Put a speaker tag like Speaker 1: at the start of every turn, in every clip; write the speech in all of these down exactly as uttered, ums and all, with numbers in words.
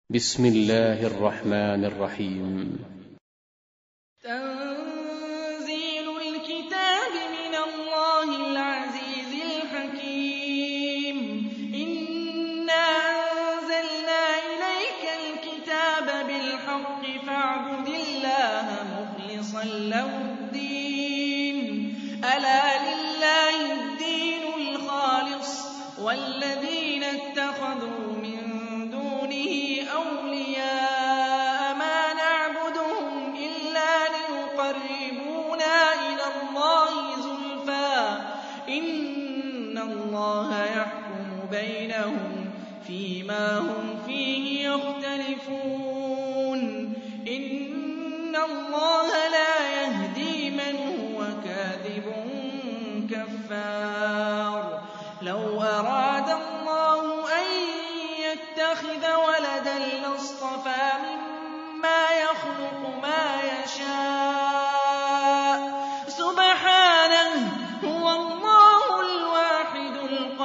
Speaker 1: بسم الله الرحمن الرحيم.
Speaker 2: تنزيل الكتاب من الله العزيز الحكيم. إنا أنزلنا إليك الكتاب بالحق فاعبد الله مخلصا له الدين. ألا لله الدين الخالص والذين اتخذوا من دونه أولياء ما نعبدهم إلا ليقربونا إلى الله زلفى إن الله يحكم بينهم فيما هم فيه يختلفون. إن الله لا يهدي من هو كاذب كفار. لو أراد الله أن يتخذ ولدا لاصطفى مما يخلق ما يشاء سبحانه هو الله الواحد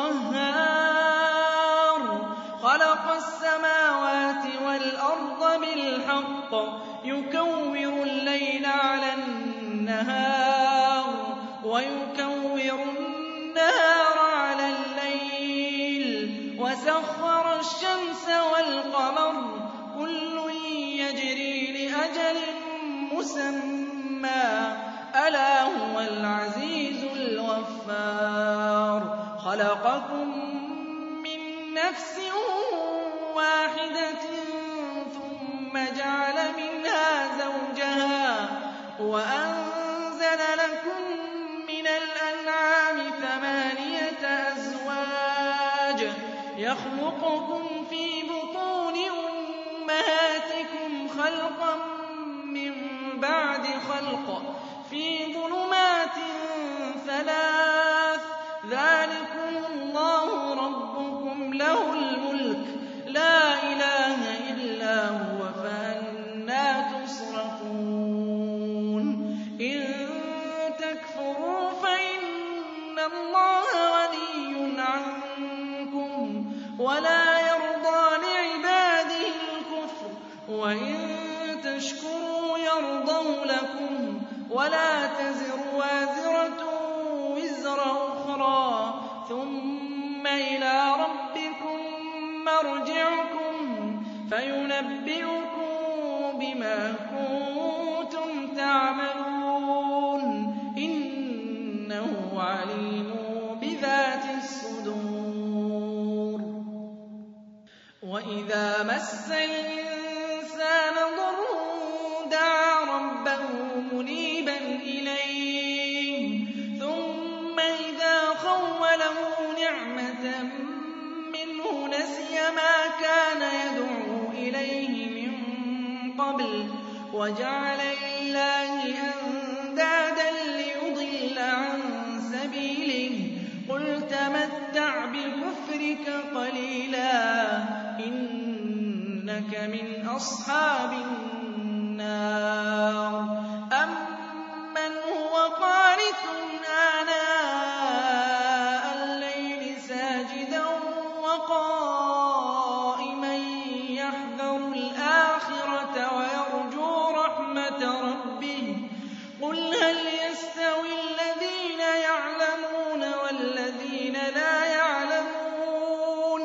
Speaker 2: القهار. خلق السماوات والأرض بالحق يكور الليل على النهار ويكور النهار على الليل وسخر الشمس والقمر كل يجري لأجل مسمى ألا هو العزيز الغفار. خلقكم من نفس واحدة ثم جعل منها زوجها وأنزل لكم من الأنعام ثمانية أزواج يخلقكم في بطون أمهاتكم خلقا من بعد خلق في ظلمات ثلاث ذلكم الله ربكم له الملك لا إله إلا هو فأنى تصرفون. إن تكفروا فإن الله غني عنكم ولا يرضى لعباده الكفر وإن تشكروا يرضه لكم ولا تزر وازرة وزر أخرى ثم إلى ربكم مرجعكم فينبئكم بما كنتم تعملون إنه عليم بذات الصدور. وإذا مس الإنسان ضر دعا ربه منيبا إليه ثم إذا خوله نعمة منه نسي ما كان يدعو إليه من قبل وجعل لله أندادا ليضل عن سبيله. قل تمتع بكفرك قليلا إنك من أصحاب النار. أمن هو قانت آناء الليل ساجدا وقائما يحذر الآخرة ويرجو رحمة ربه. قل هل يستوي الذين يعلمون والذين لا يعلمون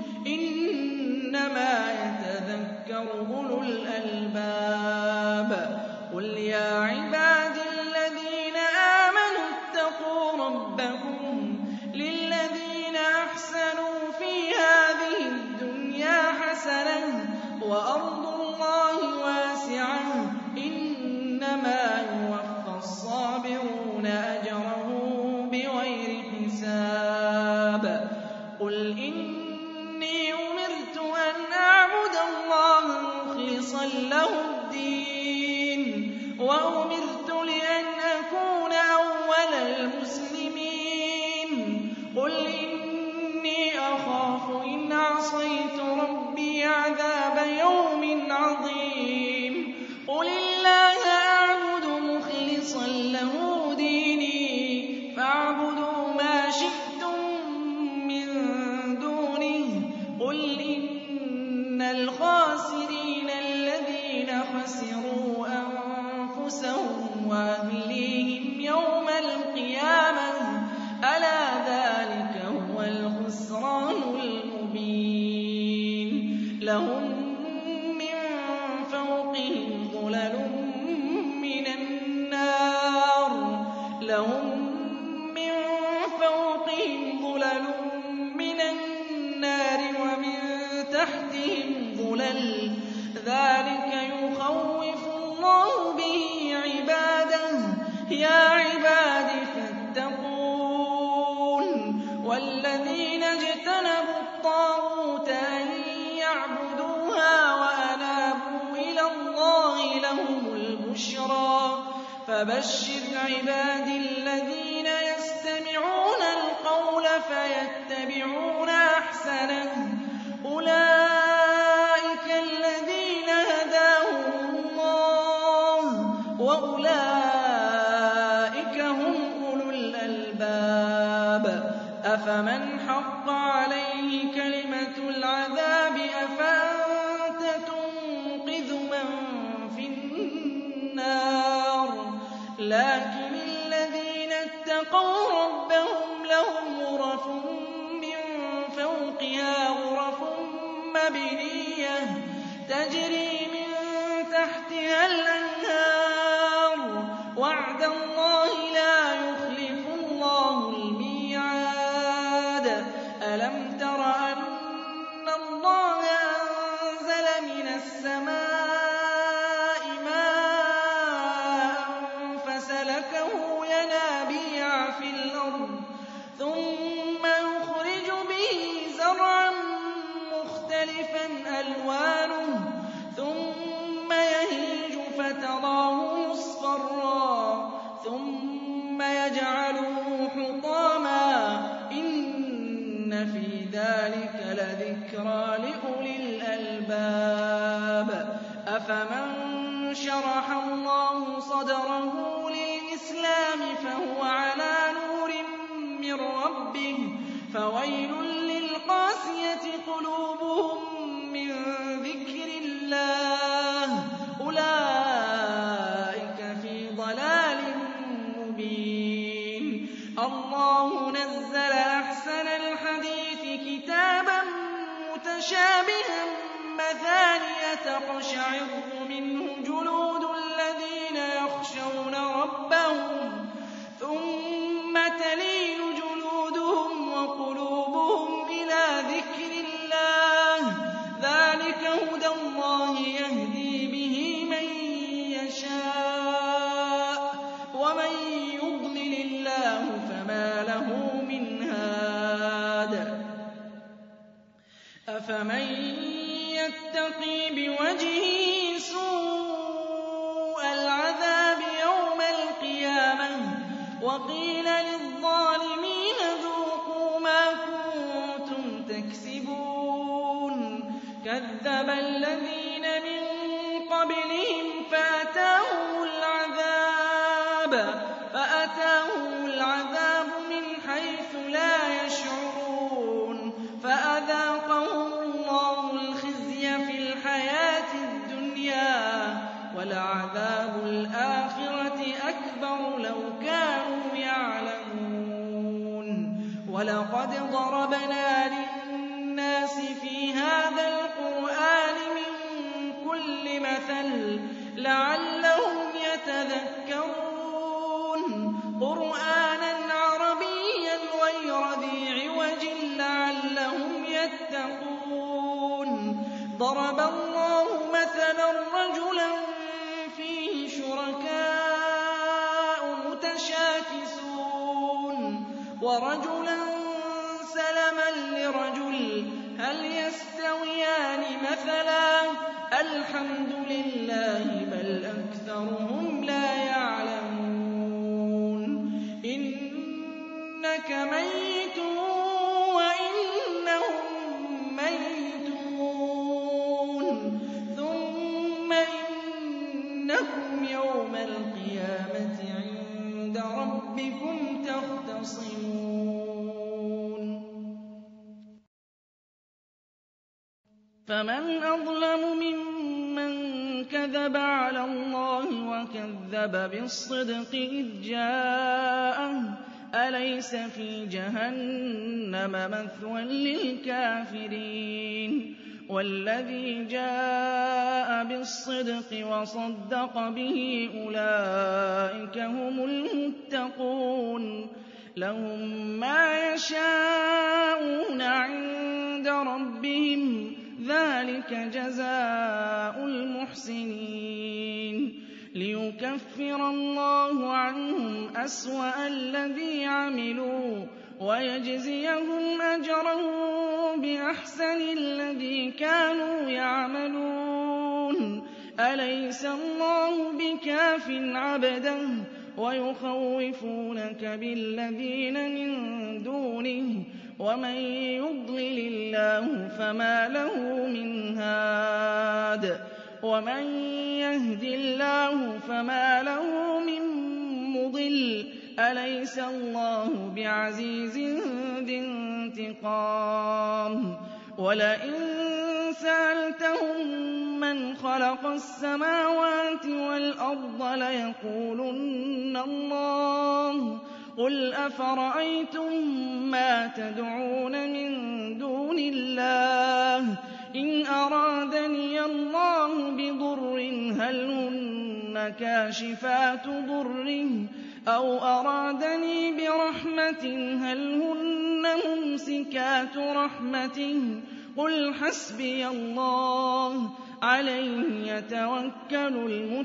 Speaker 2: إنما يتذكر أولو الألباب. قل يا عبادي الذين آمنوا اتقوا ربكم للذين أحسنوا في هذه الدنيا حسنة وأرض الله واسعة إنما يوفى الصابرون أجرهم بغير حساب. قل إني أمرت أن أعبد الله مخلصا له الدين وأمرت لأن أكون أول المسلمين. قل إني أخاف إن عصيت ربي عذاب يوم عظيم. قل الله أعبد مخلصا له ديني فاعبدوا ما شئتم من دونه. قل إن الْخَاسِرِينَ الَّذِينَ خَسِرُوا أَنفُسَهُمْ وَأَهْلِيهِمْ يَوْمَ الْقِيَامَةِ ۗ أَلَا ذَٰلِكَ هُوَ الْخُسْرَانُ الْمُبِينُ لَهُم مِّن فَوْقِهِمْ ظُلَلٌ مِّنَ النَّارِ لَهُم مِّن فَوْقِهِمْ ظُلَلٌ مِّنَ النَّارِ وَمِن تَحْتِهِمْ ظُلَلٌ ۚ ذَٰلِكَ يُخَوِّفُ اللَّهُ بِهِ عِبَادَهُ ۚ يَا عِبَادِ فَاتَّقُونِ وَالَّذِينَ اجْتَنَبُوا الطَّاغُوتَ أَن يَعْبُدُوهَا وَأَنَابُوا إِلَى اللَّهِ لَهُمُ الْبُشْرَىٰ ۚ فَبَشِّرْ عِبَادِي الَّذِينَ يَسْتَمِعُونَ الْقَوْلَ فَيَتَّبِعُونَ أَحْسَنَهُ ۚ أُولَٰئِكَ الَّذِينَ هَدَاهُمُ اللَّهُ ۖ وَأُولَٰئِكَ هُمْ أُولُو الْأَلْبَابِ أَفَمَنْ حَقَّ عَلَيْهِ كَلِمَةُ الْعَذَابِ أَفَأَنتَ تُنقِذُ مَن فِي النَّارِ لَٰكِنِ الَّذِينَ اتَّقَوْا رَبَّهُمْ لَهُمْ غُرَفٌ مِّن فَوْقِهَا غُرَفٌ مَّبْنِيَّةٌ تَجْرِي مِن تَحْتِهَا الْأَنْهَارُ ۖ وَعْدَ اللَّهِ لَا يُخْلِفُ اللَّهُ الْمِيعَادَ أَلَمْ تَرَ أَنَّ اللَّهَ أَنزَلَ مِنَ السَّمَاءِ مَاءً فَسَلَكَهُ يَنَابِيعَ فِي الْأَرْضِ ثُمَّ يُخْرِجُ بِهِ زَرْعًا مُّخْتَلِفًا أَلْوَانُهُ ثُمَّ يَهِيجُ فَتَرَاهُ مُصْفَرًّا ثُمَّ يَجْعَلُهُ حُطَامًا ۚ إِنَّ فِي ذَٰلِكَ لَذِكْرَىٰ لِأُولِي الْأَلْبَابِ أَفَمَن شَرَحَ اللَّهُ صَدْرَهُ لِلْإِسْلَامِ فَهُوَ عَلَىٰ نُورٍ مِّن رَّبِّهِ فَوَيْلٌ لِّلْقَاسِيَةِ قُلُوبُهُم مِّن ذِكْرِ اللَّهِ ۚ أُولَٰئِكَ فِي ضَلَالٍ مُّبِينٍ اللَّهُ نَزَّلَ أَحْسَنَ الْحَدِيثِ كِتَابًا مُّتَشَابِهًا مَّثَانِيَ تَقْشَعِرُّ مِنْهُ جُلُودُ الَّذِينَ يَخْشَوْنَ رَبَّهُمْ ثُمَّ تَلِينُ جُلُودُهُمْ وَقُلُوبُهُمْ إِلَىٰ ذِكْرِ اللَّهِ ۚ ذَٰلِكَ هُدَى اللَّهِ يَهْدِي بِهِ مَن يَشَاءُ ۚ وَمَن يُضْلِلِ اللَّهُ فَمَا لَهُ مِنْ هَادٍ أَفَمَن يَتَّقِي بِوَجْهِهِ سُوءَ الْعَذَابِ يَوْمَ الْقِيَامَةِ وَقِيلَ لِلظَّالِمِينَ ذُوقُوا مَا كُنتُمْ تَكْسِبُونَ كَذَّبَ الَّذِينَ مِن قَبْلِهِمْ فَأَتَاهُمُ الْعَذَابُ مِنْ حَيْثُ لَا يَشْعُرُونَ فَأَذَاقَهُمُ اللَّهُ الْخِزْيَ فِي الْحَيَاةِ الدُّنْيَا ۖ وَلَعَذَابُ الْآخِرَةِ أَكْبَرُ لَوْ كَانُوا يَعْلَمُونَ وَلَقَدْ ضَرَبْنَا لِلنَّاسِ فِي هَٰذَا الْقُرْآنِ مِن كُلِّ مَثَلٍ لَّعَلَّهُمْ يَتَذَكَّرُونَ قُرْآنًا عَرَبِيًّا غَيْرَ ذِي عِوَجٍ لَّعَلَّهُمْ يَتَّقُونَ ضَرَبَ اللَّهُ مَثَلًا رَّجُلًا فِيهِ شُرَكَاءُ مُتَشَاكِسُونَ وَرَجُلًا سَلَمًا لِّرَجُلٍ هَلْ يَسْتَوِيَانِ مَثَلًا ۚ الْحَمْدُ لِلَّهِ بَلْ أَكْثَرُهُمْ لَا يَعْلَمُونَ إِنَّكَ مَيِّتٌ وَإِنَّهُم مَّيِّتُونَ ثُمَّ إِنَّكُمْ يَوْمَ الْقِيَامَةِ عِندَ رَبِّكُمْ تَخْتَصِمُونَ فمن أظلم ممن كذب على الله وكذب بالصدق إذ جاءه أليس في جهنم مثوى للكافرين والذي جاء بالصدق وصدق به أولئك هم المتقون لهم ما يشاءون عند ربهم ذلك جزاء المحسنين ليكفر الله عنهم أسوأ الذي عملوا ويجزيهم أجرهم بأحسن الذي كانوا يعملون أليس الله بكاف عبده ويخوفونك بالذين من دونه ومن يضلل الله فما له من هاد ومن يهد الله فما له من مضل أليس الله بعزيز ذي انتقام ولئن سألتهم من خلق السماوات والأرض ليقولن الله قل أفرأيتم ما تدعون من دون الله إن أرادني الله بضر هل هن كاشفات ضره أو أرادني برحمة هل هن ممسكات رحمته قل حسبي الله عليه يتوكل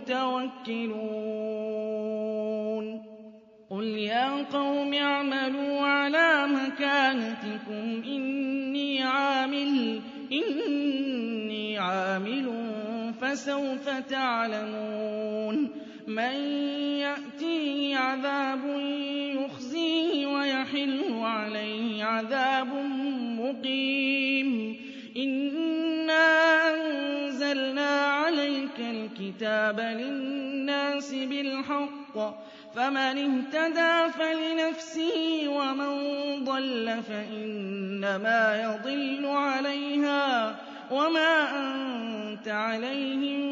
Speaker 2: المتوكلون قل يا قوم اعملوا على مكانتكم إني عامل إني عامل فسوف تعلمون من يأتيه عذاب يخزيه ويحل عليه عذاب مقيم إنا أنزلنا عليك الكتاب للناس بالحق فمن اهتدى فلنفسه ومن ضل فإنما يضل عليها وما أنت عليهم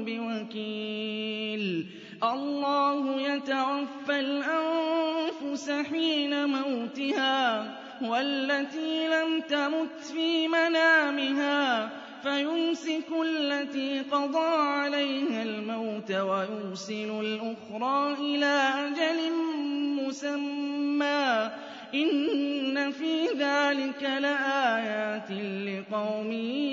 Speaker 2: بوكيل الله يتوفى الأنفس حين موتها والتي لم تمت في منامها فيمسك التي قضى عليها الموت ويرسل الأخرى إلى أجل مسمى إن في ذلك لآيات لقوم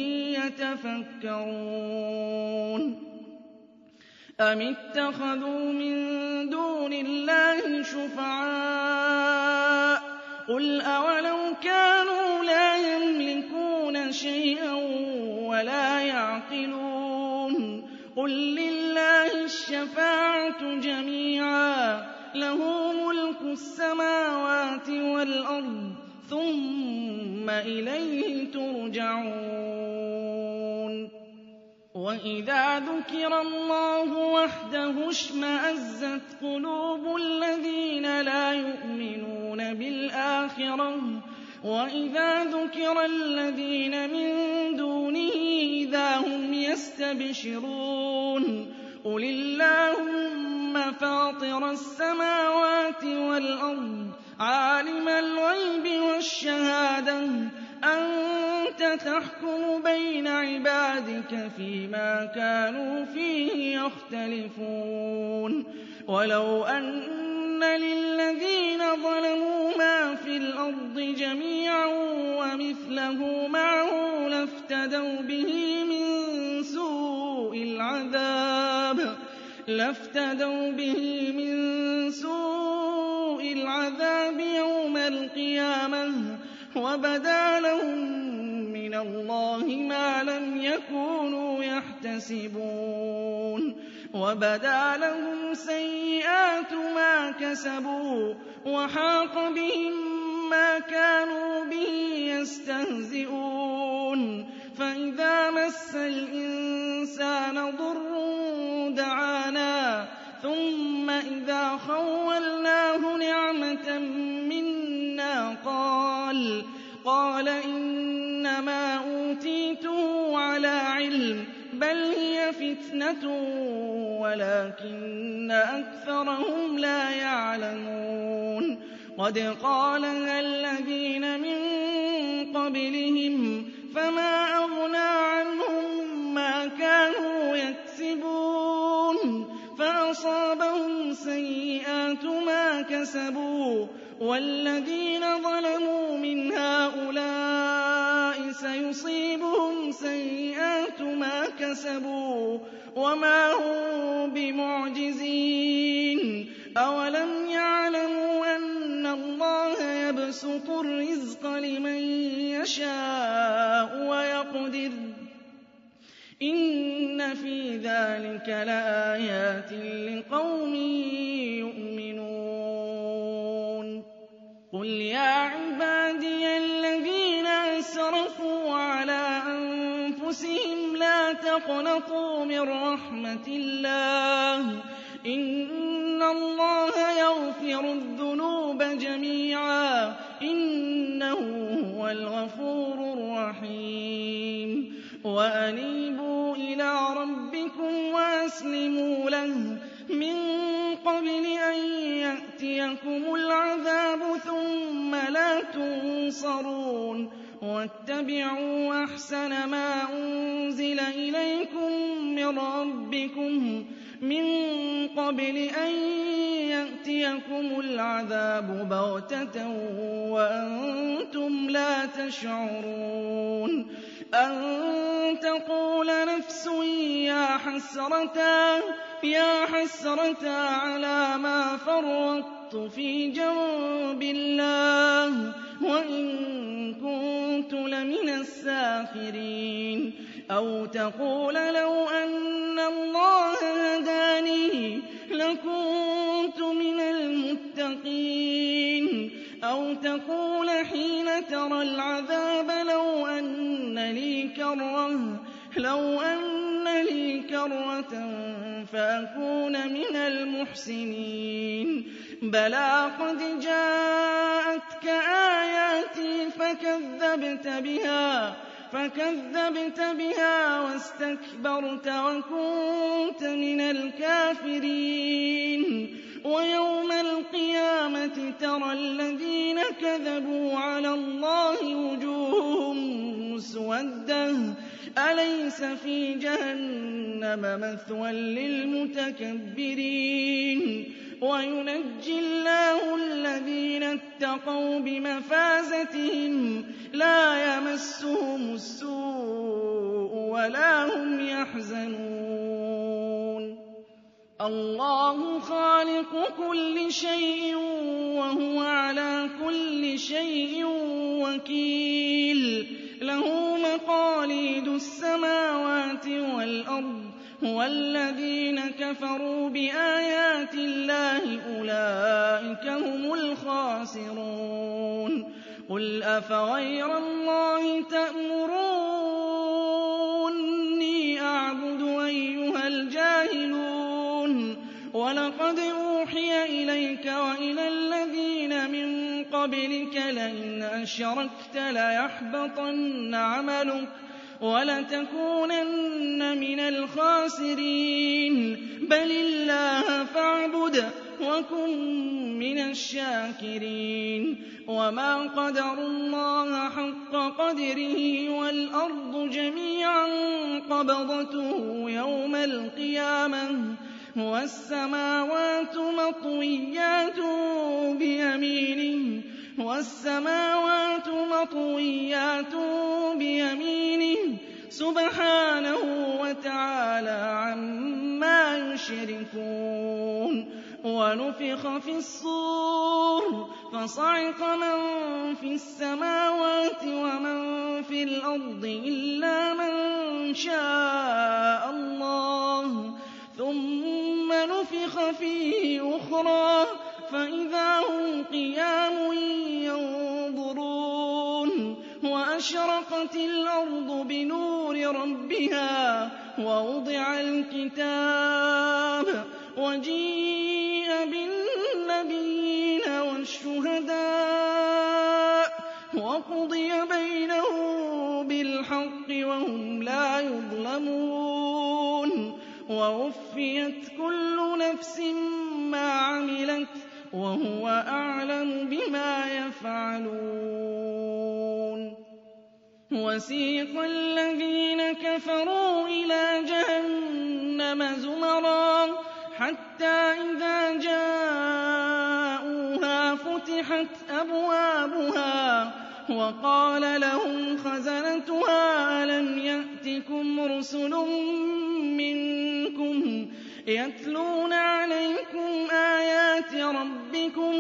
Speaker 2: يتفكرون أم اتخذوا من دون الله شفعاء قل أولو كانوا لا يملكون شيئا ولا يعقلون قل لله الشفاعة جميعا له ملك السماوات والأرض ثم إليه ترجعون وإذا ذكر الله وحده اشمأزت قلوب الذين لا يؤمنون بالآخرة وإذا ذكر الذين من دونه إذا هم يستبشرون قل اللهم فاطر السماوات والأرض عالم الغيب والشهادة أنت تحكم بين عبادك فيما كانوا فيه يختلفون ولو أن للذين ظلموا ما في الأرض جميعا ومثله معه لافتدوا به من سوء العذاب لافتدوا به من سوء العذاب يوم القيامة وبدا لهم من الله ما لم يكونوا يحتسبون وبدا لهم سيئات ما كسبوا وحاق بهم ما كانوا به يستهزئون فإذا مس الإنسان ضر دعانا ثم إذا خولناه نعمة منا قال قال إنما أوتيته على الْعِلْمِ بَلْ هِيَ فِتْنَةٌ وَلَٰكِنَّ أَكْثَرَهُمْ لَا يَعْلَمُونَ قَدْ قَالَهَا الَّذِينَ مِن قَبْلِهِمْ فَمَا أَغْنَىٰ عَنْهُم مَّا كَانُوا يَكْسِبُونَ فَأَصَابَهُمْ سَيِّئَاتُ مَا كَسَبُوا وَالَّذِينَ ظَلَمُوا مِنْ هَٰؤُلَاءِ سَيُصِيبُهُمْ سَيِّئَاتُ مَا كَسَبُوا وَمَا هُم بِمُعْجِزِينَ أَوَلَمْ يَعْلَمُوا أَنَّ اللَّهَ يَبْسُطُ الرِّزْقَ لِمَن يَشَاءُ وَيَقْدِرُ ۚ إِنَّ فِي ذَٰلِكَ لَآيَاتٍ لِّقَوْمٍ يُؤْمِنُونَ قُلْ يَا عِبَادِيَ الَّذِينَ أَسْرَفُوا عَلَىٰ أَنفُسِهِمْ لَا تَقْنَطُوا مِن رَّحْمَةِ اللَّهِ ۚ إِنَّ اللَّهَ يَغْفِرُ الذُّنُوبَ جَمِيعًا ۚ إِنَّهُ هُوَ الْغَفُورُ الرَّحِيمُ وَأَنِيبُوا إِلَىٰ رَبِّكُمْ وَأَسْلِمُوا لَهُ مِن قَبْلِ أَن يَأْتِيَكُمُ الْعَذَابُ ثُمَّ لَا تُنصَرُونَ وَاتَّبِعُوا أَحْسَنَ مَا أُنزِلَ إِلَيْكُم مِّن رَّبِّكُم مِّن قَبْلِ أَن يَأْتِيَكُمُ الْعَذَابُ بَغْتَةً وَأَنتُمْ لَا تَشْعُرُونَ أَن تَقُولَ نَفْسٌ يَا حَسْرَتَا يَا حَسْرَتَا عَلَىٰ مَا فَرَّطتُ فِي جَنبِ اللَّهِ وَإِن كُنتُ لَمِنَ السَّاخِرِينَ أَوْ تَقُولَ لَوْ أَنَّ اللَّهَ هَدَانِي لَكُنتُ مِنَ الْمُتَّقِينَ أَوْ تَقُولَ حِينَ تَرَى الْعَذَابَ لَوْ أَنَّ لِي كَرَّةً لَوْ أَنَّ لِي كَرَّةً فَأَكُونَ مِنَ الْمُحْسِنِينَ بَلَىٰ قَدْ جَاءَتْكَ آيَاتِي فَكَذَّبْتَ بِهَا فَكَذَّبْتَ بِهَا وَاسْتَكْبَرْتَ وَكُنتَ مِنَ الْكَافِرِينَ وَيَوْمَ الْقِيَامَةِ تَرَى الَّذِينَ كَذَبُوا عَلَى اللَّهِ وُجُوهُهُم مُّسْوَدَّةٌ أَلَيْسَ فِي جَهَنَّمَ مَثْوًى لِّلْمُتَكَبِّرِينَ وَيُنَجِّي اللَّهُ الَّذِينَ اتَّقَوْا بِمَفَازَتِهِمْ لَا يَمَسُّهُمُ السُّوءُ وَلَا هُمْ يَحْزَنُونَ اللَّهُ خَالِقُ كُلِّ شَيْءٍ وَهُوَ عَلَىٰ كُلِّ شَيْءٍ وَكِيلٌ لَّهُ مَقَالِيدُ السَّمَاوَاتِ وَالْأَرْضِ وَالَّذِينَ كَفَرُوا بِآيَاتِ اللَّهِ أُولَٰئِكَ هُمُ الْخَاسِرُونَ قُلْ أَفَغَيْرَ اللَّهِ تَأْمُرُونِّي أَعْبُدُ أَيُّهَا الْجَاهِلُونَ وَلَقَدْ أُوحِيَ إِلَيْكَ وَإِلَى الَّذِينَ مِن قَبْلِكَ لَئِنْ أَشْرَكْتَ لَيَحْبَطَنَّ عَمَلُكَ وَلَتَكُونَنَّ مِنَ الْخَاسِرِينَ بَلِ اللَّهَ فَاعْبُدْ وَكُن مِّنَ الشَّاكِرِينَ وَمَا قَدَرُوا اللَّهَ حَقَّ قَدْرِهِ وَالْأَرْضُ جَمِيعًا قَبْضَتُهُ يَوْمَ الْقِيَامَةِ وَالسَّمَاوَاتُ مَطْوِيَّاتٌ بِيَمِينِهِ وَالسَّمَاوَاتُ مَطْوِيَّاتٌ بِيَمِينِهِ سُبْحَانَهُ وَتَعَالَىٰ عَمَّا يُشْرِكُونَ وَنُفِخَ فِي الصُّورِ فَصَعِقَ مَن فِي السَّمَاوَاتِ وَمَن فِي الْأَرْضِ إِلَّا مَن شَاءَ اللَّهُ ثُمَّ نُفِخَ فِيهِ أُخْرَىٰ فَإِذَا هُمْ قِيَامٌ يَنظُرُونَ وَأَشْرَقَتِ الْأَرْضُ بِنُورِ رَبِّهَا وَوُضِعَ الْكِتَابُ وَجِيءَ بِالنَّبِيِّينَ وَالشُّهَدَاءِ وَقُضِيَ بَيْنَهُم بِالْحَقِّ وهم لا يظلمون ووفيت كل نفس ما عملت وهو أعلم بما يفعلون وسيق الذين كفروا إلى جهنم زمرا حتى إذا جاءوها فتحت أبوابها وقال لهم خزنتها ألم يأتكم رسل منكم يتلون عليكم آيات ربكم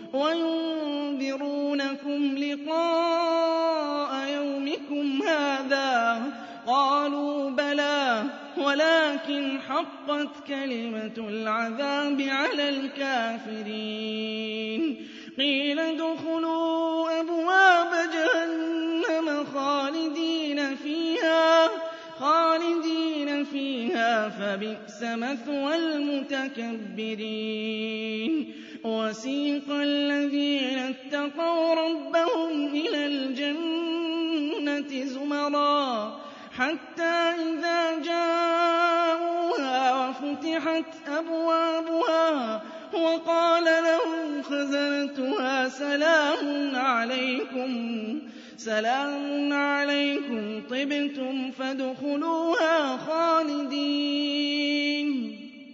Speaker 2: وينذرونكم لقاء يومكم هذا قالوا بلى ولكن حقت كلمة العذاب على الكافرين قيل ادخلوا أبواب جهنم خالدين فيها خالدين فيها فبئس مثوى المتكبرين وسيق الذين اتقوا ربهم إلى الجنة زمرا حتى إذا جاءوها وفتحت أبوابها وقال لهم خزنتها سلام عليكم سلام عليكم طبتم فادخلوها خالدين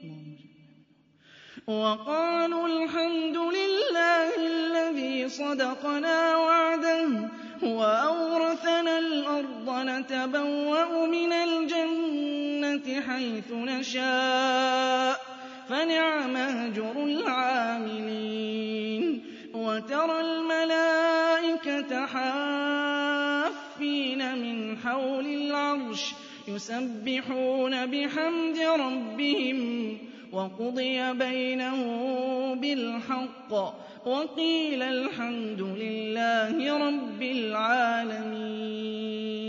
Speaker 2: وقالوا الحمد لله الذي صدقنا وعده وأورثنا الأرض نتبوأ من الجنة حيث نشاء فنعم أجر العاملين وترى الملائكة حافين من حول العرش يسبحون بحمد ربهم وقضي بينهم بالحق وقيل الحمد لله رب العالمين